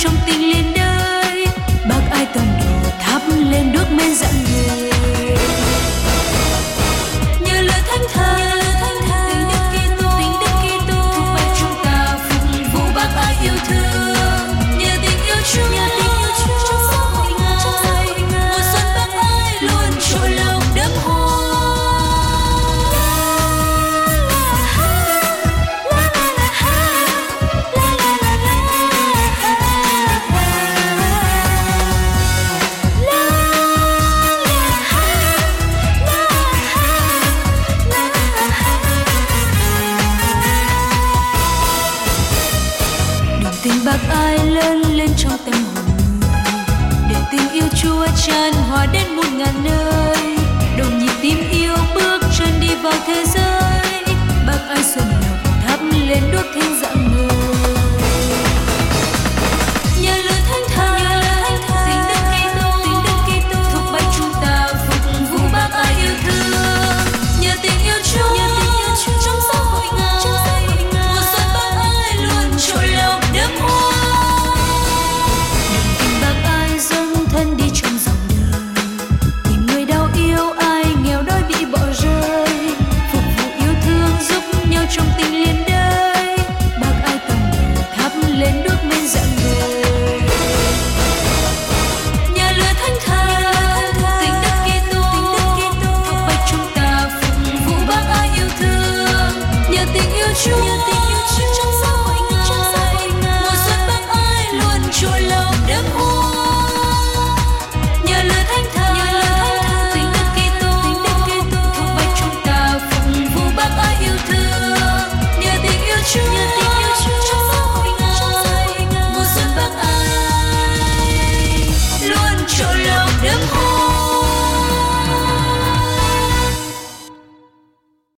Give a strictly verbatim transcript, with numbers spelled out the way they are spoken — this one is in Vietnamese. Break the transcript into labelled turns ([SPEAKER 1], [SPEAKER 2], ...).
[SPEAKER 1] trong tình liên đới. Bác ai tầm đồ thắp lên đuốc men dặn người. Nhờ lời thánh thần, tình Đức Kitô, tình Đức Kitô thúc bách chúng ta phục vụ bác ai yêu thương. Nhờ tình yêu Chúa, nhờ tình yêu Chúa trong xã hội Ngài, mùa xuân bác ai luôn trổ lộc đơm hoa. Tình bác ai lớn lên trong tâm hồn người, để tình yêu Chúa tràn hòa đến muôn ngàn nơi. Đồng nhịp tim yêu bước chân đi vào thế giới, bác ai xuân lộc thắp lên đuốc thiên dạng người. Nhờ lời thánh thần, tình Đức Kitô, tình Đức Kitô thúc bách chúng ta phục vụ bác ai yêu thương. Nhờ tình yêu Chúa, nhờ tình yêu Chúa trong xã hội Ngài, mùa xuân bác ai luôn trổ lộc đơm hoa. Đồng tình bác ai dâng thân đi trong dòng đời, tìm người đau yêu ai nghèo đói bị bỏ rơi, phục vụ yêu thương giúp nhau trong tình liên đới. Bác ai tầm đầu thắp lên đuốc men dặn người. Nhờ lời thánh thần, tình Đức Kitô, thúc bách chúng ta phục vụ bác ai yêu thương. Nhờ tình yêu Chúa,